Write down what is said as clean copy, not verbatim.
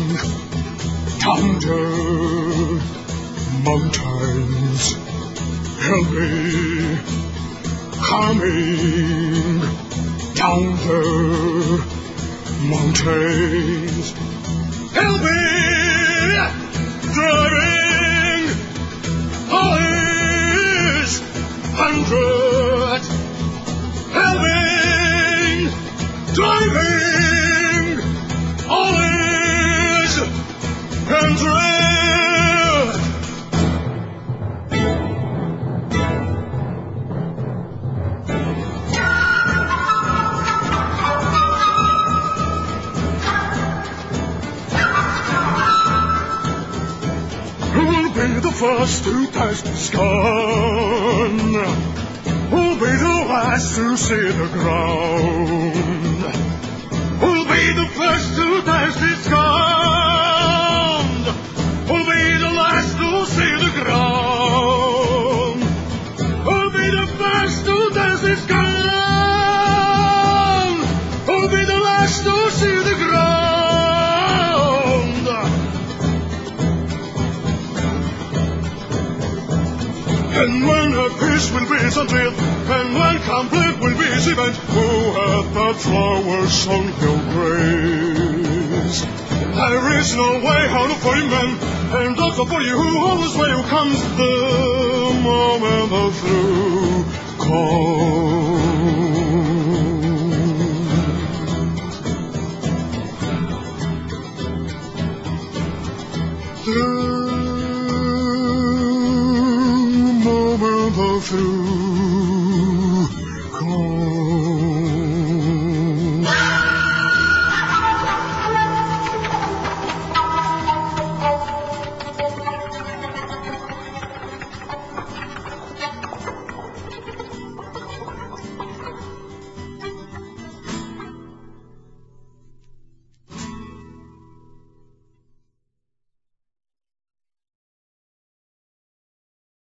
down the mountains. Help me coming down the mountains. Help me driving all these 100. Help me driving all these 100. Who'll be the first to taste the sun? Who'll be the last to see the ground? Who'll be the first to taste its ground? Who'll be the last to see the ground? Who'll be the first to taste its ground? Who'll be the last to see the ground? And when a peace will be until, and when conflict will be event, who hath the flowers on your grace? There is no way out of for men, and also for you who always will comes the moment of through call. The moment of through